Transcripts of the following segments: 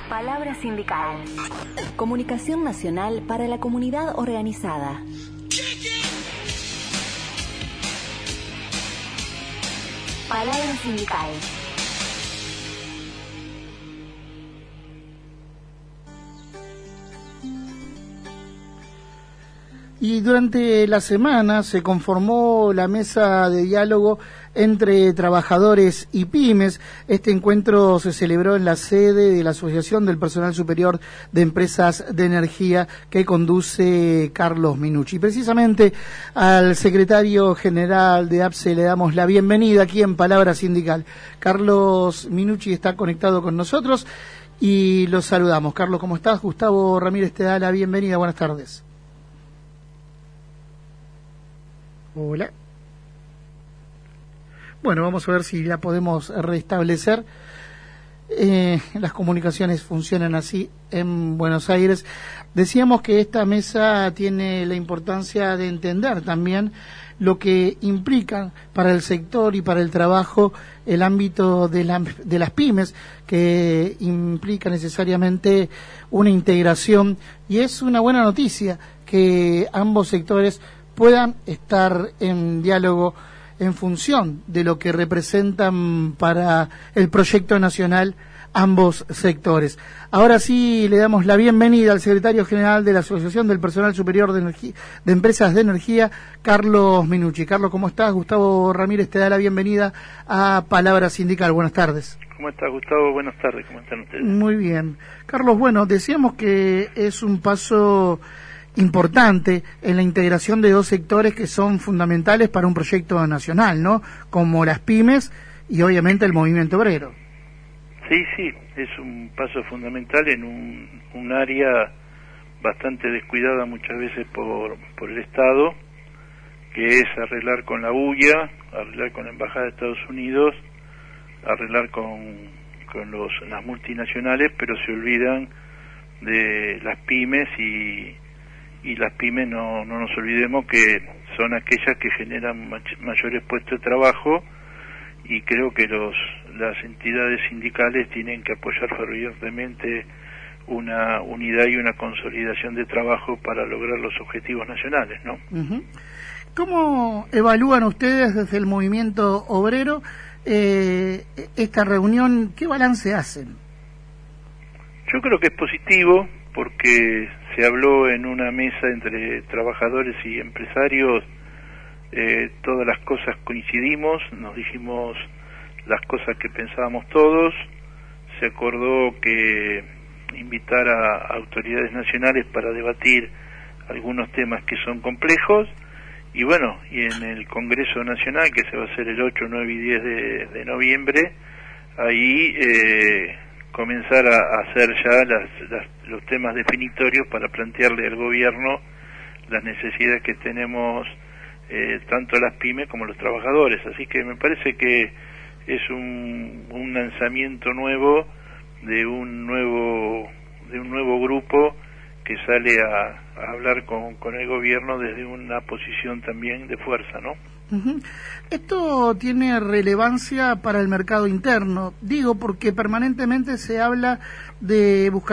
Palabra sindical. Comunicación nacional para la comunidad organizada. Palabra sindical. Y durante la semana se conformó la mesa de diálogo entre trabajadores y pymes. Este encuentro se celebró en la sede de la Asociación del Personal Superior de Empresas de Energía que conduce Carlos Minucci. Precisamente al secretario general de APSE le damos la bienvenida aquí en Palabra Sindical. Carlos Minucci está conectado con nosotros y los saludamos. Carlos, ¿cómo estás? Gustavo Ramírez te da la bienvenida. Buenas tardes. Hola. Bueno, vamos a ver si la podemos restablecer. Las comunicaciones funcionan así en Buenos Aires. Decíamos que esta mesa tiene la importancia de entender también lo que implica para el sector y para el trabajo el ámbito de las pymes, que implica necesariamente una integración, y es una buena noticia que ambos sectores puedan estar en diálogo en función de lo que representan para el proyecto nacional ambos sectores. Ahora sí le damos la bienvenida al secretario general de la Asociación del Personal Superior de Empresas de Energía, Carlos Minucci. Carlos, ¿cómo estás? Gustavo Ramírez te da la bienvenida a Palabra Sindical. Buenas tardes. ¿Cómo estás, Gustavo? Buenas tardes. ¿Cómo están ustedes? Muy bien. Carlos, bueno, decíamos que es un paso importante en la integración de dos sectores que son fundamentales para un proyecto nacional, ¿no? Como las pymes y obviamente el movimiento obrero. Sí, es un paso fundamental en un área bastante descuidada muchas veces por el Estado, que es arreglar con la UIA, arreglar con la Embajada de Estados Unidos, arreglar con las multinacionales, pero se olvidan de las pymes y las pymes no nos olvidemos que son aquellas que generan mayores puestos de trabajo, y creo que las entidades sindicales tienen que apoyar fervientemente una unidad y una consolidación de trabajo para lograr los objetivos nacionales, ¿no? Uh-huh. ¿Cómo evalúan ustedes desde el movimiento obrero esta reunión? ¿Qué balance hacen? Yo creo que es positivo, porque se habló en una mesa entre trabajadores y empresarios, todas las cosas coincidimos, nos dijimos las cosas que pensábamos todos, se acordó que invitar a autoridades nacionales para debatir algunos temas que son complejos, y bueno, y en el Congreso Nacional, que se va a hacer el 8, 9 y 10 de noviembre, ahí comenzar a hacer ya los temas definitorios para plantearle al gobierno las necesidades que tenemos tanto las pymes como los trabajadores. Así que me parece que es un lanzamiento nuevo de un nuevo grupo que sale a hablar con el gobierno desde una posición también de fuerza, ¿no? Uh-huh. Esto tiene relevancia para el mercado interno, digo, porque permanentemente se habla de buscar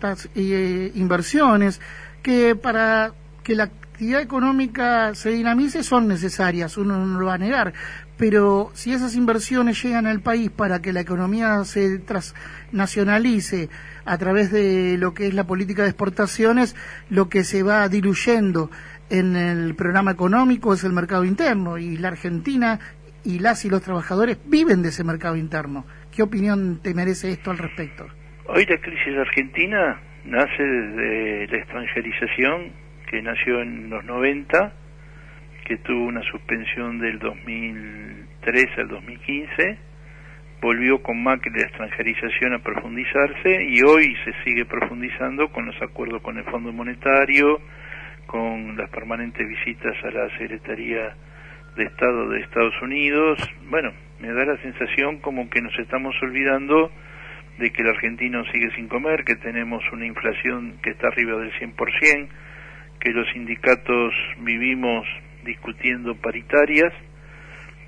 inversiones que para que la actividad económica se dinamice son necesarias, uno no lo va a negar, pero si esas inversiones llegan al país para que la economía se transnacionalice a través de lo que es la política de exportaciones, lo que se va diluyendo en el programa económico es el mercado interno, y la Argentina y los trabajadores viven de ese mercado interno. ¿Qué opinión te merece esto al respecto? Hoy la crisis argentina nace desde la extranjerización, que nació en los 90, que tuvo una suspensión del 2003 al 2015, volvió con Macri la extranjerización a profundizarse, y hoy se sigue profundizando con los acuerdos con el Fondo Monetario, con las permanentes visitas a la Secretaría de Estado de Estados Unidos. Bueno, me da la sensación como que nos estamos olvidando de que el argentino sigue sin comer, que tenemos una inflación que está arriba del 100%, que los sindicatos vivimos discutiendo paritarias,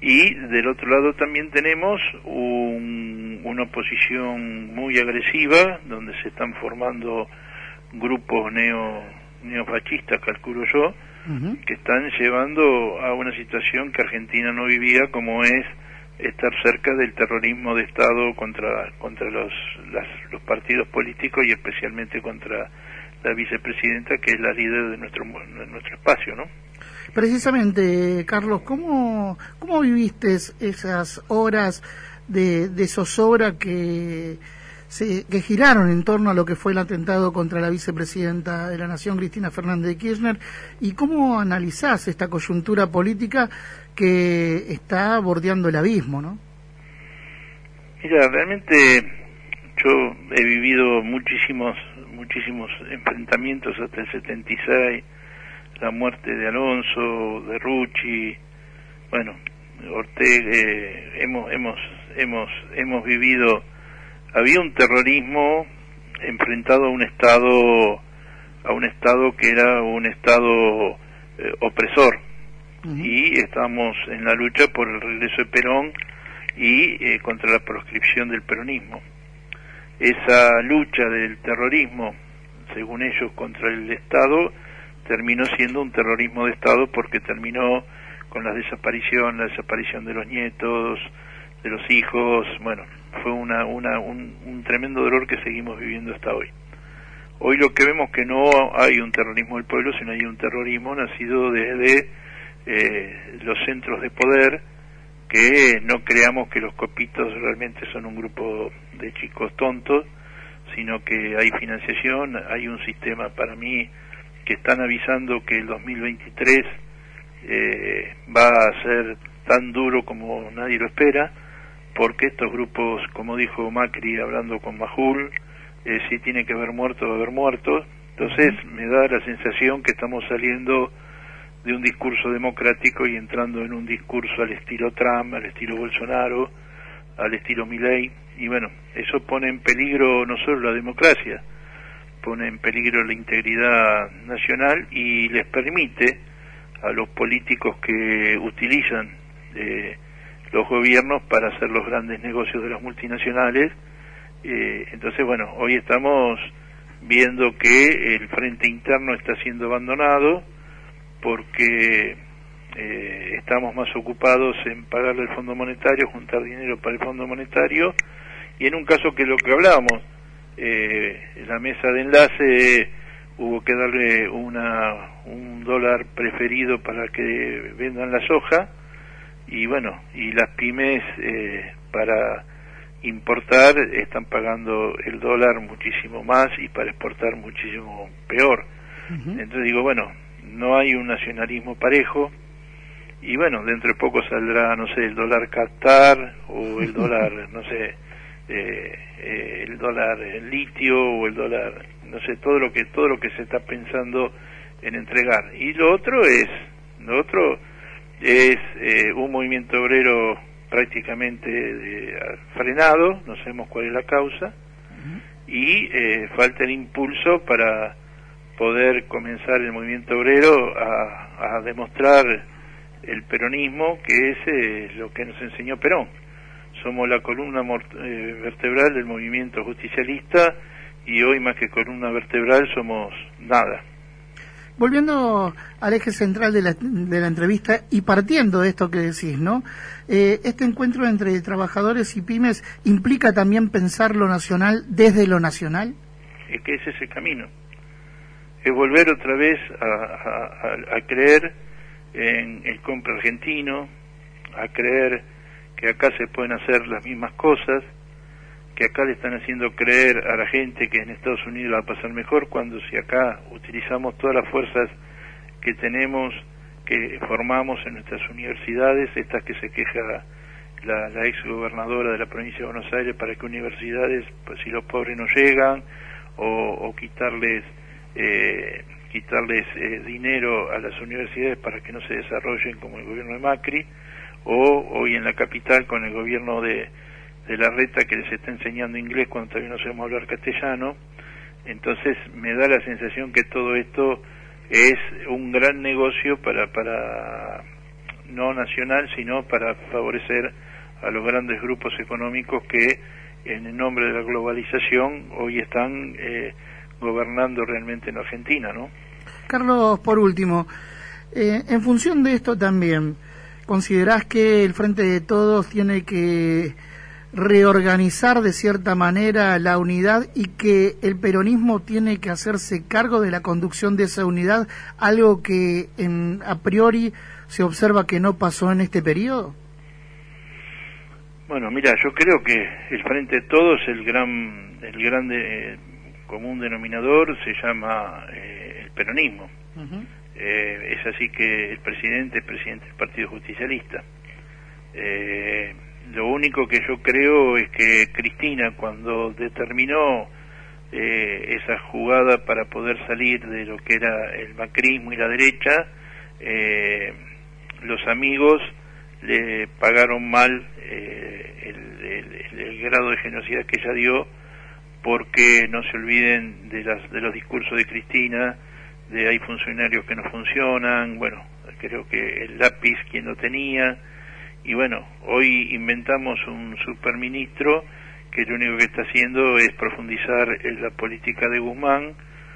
y del otro lado también tenemos una oposición muy agresiva, donde se están formando grupos neofascistas, calculo yo, que están llevando a una situación que Argentina no vivía, como es estar cerca del terrorismo de Estado contra los partidos políticos y especialmente contra la vicepresidenta, que es la líder de nuestro espacio, ¿no? Precisamente, Carlos, ¿cómo viviste esas horas de zozobra que giraron en torno a lo que fue el atentado contra la vicepresidenta de la Nación, Cristina Fernández de Kirchner, y cómo analizás esta coyuntura política que está bordeando el abismo, ¿no? Mira, realmente yo he vivido muchísimos enfrentamientos hasta el 76, la muerte de Alonso, de Rucci, bueno, Ortega, hemos vivido. Había un terrorismo enfrentado a un estado que era un estado opresor, y estábamos en la lucha por el regreso de Perón y contra la proscripción del peronismo. Esa lucha del terrorismo, según ellos, contra el Estado, terminó siendo un terrorismo de Estado, porque terminó con la desaparición de los nietos, de los hijos. Bueno, fue un tremendo dolor que seguimos viviendo hasta hoy. Hoy lo que vemos que no hay un terrorismo del pueblo, sino hay un terrorismo nacido desde los centros de poder, que no creamos que los copitos realmente son un grupo de chicos tontos, sino que hay financiación, hay un sistema, para mí, que están avisando que el 2023 va a ser tan duro como nadie lo espera, porque estos grupos, como dijo Macri hablando con Majul, si tiene que haber muertos, va a haber muertos. Entonces me da la sensación que estamos saliendo de un discurso democrático y entrando en un discurso al estilo Trump, al estilo Bolsonaro, al estilo Milei, y bueno, eso pone en peligro no solo la democracia, pone en peligro la integridad nacional, y les permite a los políticos que utilizan los gobiernos para hacer los grandes negocios de las multinacionales. Entonces, bueno, hoy estamos viendo que el frente interno está siendo abandonado, porque estamos más ocupados en pagarle al Fondo Monetario, juntar dinero para el Fondo Monetario, y en un caso que lo que hablábamos, la mesa de enlace, hubo que darle un dólar preferido para que vendan la soja, y bueno, y las pymes para importar están pagando el dólar muchísimo más, y para exportar muchísimo peor. Entonces digo, bueno, no hay un nacionalismo parejo, y bueno, dentro de poco saldrá, no sé, el dólar Qatar, o el dólar, no sé, el dólar litio, o el dólar, no sé, todo lo que se está pensando en entregar. Y lo otro es un movimiento obrero prácticamente frenado, no sabemos cuál es la causa, y falta el impulso para poder comenzar el movimiento obrero a demostrar el peronismo, que es lo que nos enseñó Perón. Somos la columna vertebral del movimiento justicialista, y hoy más que columna vertebral somos nada. Volviendo al eje central de la entrevista, y partiendo de esto que decís, ¿no? Este encuentro entre trabajadores y pymes implica también pensar lo nacional desde lo nacional. Es que ese es el camino. Es volver otra vez a creer en el compra argentino, a creer que acá se pueden hacer las mismas cosas, que acá le están haciendo creer a la gente que en Estados Unidos va a pasar mejor, cuando si acá utilizamos todas las fuerzas que tenemos, que formamos en nuestras universidades, estas que se queja la ex gobernadora de la provincia de Buenos Aires, para que universidades, pues si los pobres no llegan, o quitarles dinero a las universidades para que no se desarrollen como el gobierno de Macri, o hoy en la capital con el gobierno de Larreta, que les está enseñando inglés cuando todavía no sabemos hablar castellano. Entonces me da la sensación que todo esto es un gran negocio para no nacional, sino para favorecer a los grandes grupos económicos que en el nombre de la globalización hoy están gobernando realmente en Argentina, ¿no? Carlos, por último, en función de esto también, ¿considerás que el Frente de Todos tiene que reorganizar de cierta manera la unidad y que el peronismo tiene que hacerse cargo de la conducción de esa unidad, algo que a priori se observa que no pasó en este periodo? Bueno, mira, yo creo que el Frente de Todos, el gran común denominador se llama el peronismo. Uh-huh. Es así que el presidente del Partido Justicialista. Lo único que yo creo es que Cristina, cuando determinó esa jugada para poder salir de lo que era el macrismo y la derecha, los amigos le pagaron mal el grado de generosidad que ella dio, porque no se olviden de los discursos de Cristina, de hay funcionarios que no funcionan, bueno, creo que el lápiz quien lo tenía, y bueno, hoy inventamos un superministro que lo único que está haciendo es profundizar en la política de Guzmán,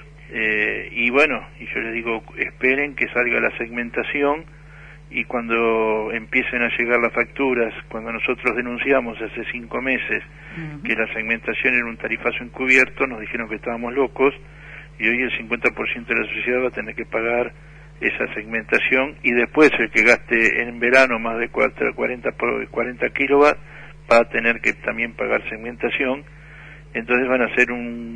y bueno, y yo les digo, esperen que salga la segmentación, y cuando empiecen a llegar las facturas, cuando nosotros denunciamos hace 5 meses que la segmentación era un tarifazo encubierto, nos dijeron que estábamos locos, y hoy el 50% de la sociedad va a tener que pagar esa segmentación, y después el que gaste en verano más de 40 kilowatts va a tener que también pagar segmentación. Entonces van a ser un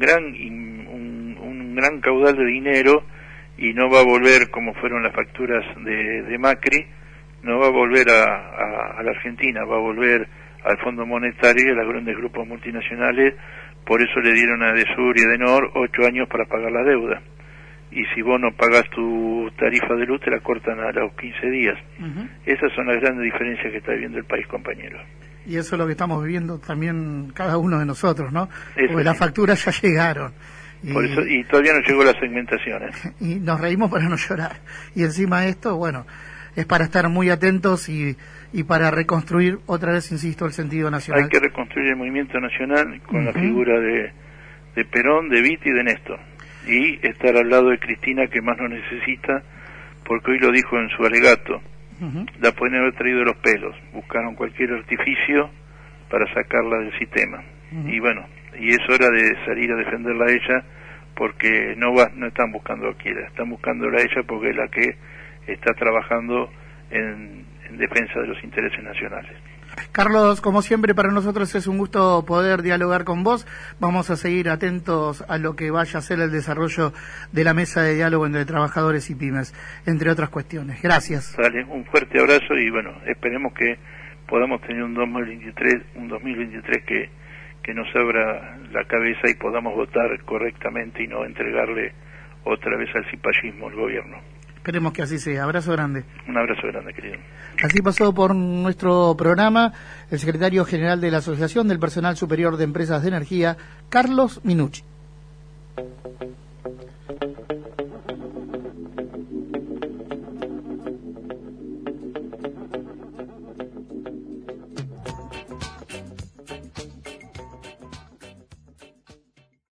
gran caudal de dinero, y no va a volver como fueron las facturas de Macri, no va a volver a la Argentina, va a volver al Fondo Monetario y a los grandes grupos multinacionales. Por eso le dieron a Edesur y Edenor 8 años para pagar la deuda, y si vos no pagás tu tarifa de luz te la cortan a los 15 días. Uh-huh. Esas son las grandes diferencias que está viviendo el país, compañeros. Y eso es lo que estamos viviendo también cada uno de nosotros, ¿no? Eso, porque las facturas ya llegaron. Por eso, y todavía no llegó la segmentación. Y nos reímos para no llorar. Y encima de esto, bueno, es para estar muy atentos y para reconstruir, otra vez insisto, el sentido nacional. Hay que reconstruir el movimiento nacional con la figura de Perón, de Viti y de Néstor. Y estar al lado de Cristina, que más nos necesita, porque hoy lo dijo en su alegato. La pueden haber traído de los pelos. Buscaron cualquier artificio para sacarla del sistema. Y bueno, y es hora de salir a defenderla a ella, porque no están buscando a Quiera, están buscándola a ella porque es la que está trabajando en defensa de los intereses nacionales. Carlos, como siempre para nosotros es un gusto poder dialogar con vos. Vamos a seguir atentos a lo que vaya a ser el desarrollo de la mesa de diálogo entre trabajadores y pymes, entre otras cuestiones. Gracias. Dale, un fuerte abrazo y bueno, esperemos que podamos tener un 2023 que nos abra la cabeza y podamos votar correctamente y no entregarle otra vez al cipallismo al gobierno. Esperemos que así sea. Abrazo grande. Un abrazo grande, querido. Así pasó por nuestro programa el secretario general de la Asociación del Personal Superior de Empresas de Energía, Carlos Minucci.